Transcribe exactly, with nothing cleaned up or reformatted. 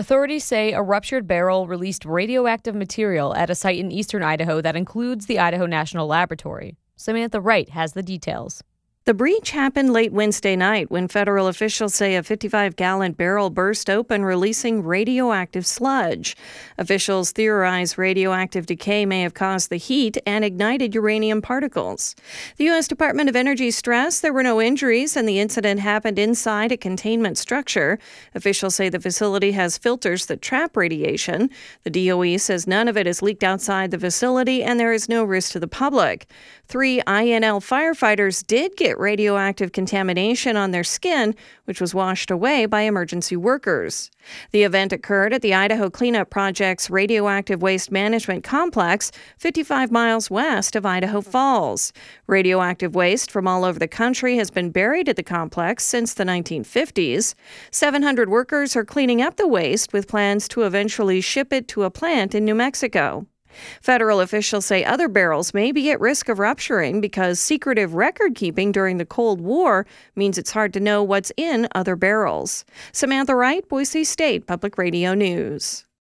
Authorities say a ruptured barrel released radioactive material at a site in eastern Idaho that includes the Idaho National Laboratory. Samantha Wright has the details. The breach happened late Wednesday night when federal officials say a fifty-five gallon barrel burst open, releasing radioactive sludge. Officials theorize radioactive decay may have caused the heat and ignited uranium particles. The U S Department of Energy stressed there were no injuries and the incident happened inside a containment structure. Officials say the facility has filters that trap radiation. The D O E says none of it has leaked outside the facility and there is no risk to the public. Three I N L firefighters did get radioactive contamination on their skin, which was washed away by emergency workers. The event occurred at the Idaho Cleanup Project's Radioactive Waste Management Complex, fifty-five miles west of Idaho Falls. Radioactive waste from all over the country has been buried at the complex since the nineteen fifties. seven hundred workers are cleaning up the waste with plans to eventually ship it to a plant in New Mexico. Federal officials say other barrels may be at risk of rupturing because secretive record keeping during the Cold War means it's hard to know what's in other barrels. Samantha Wright, Boise State Public Radio News.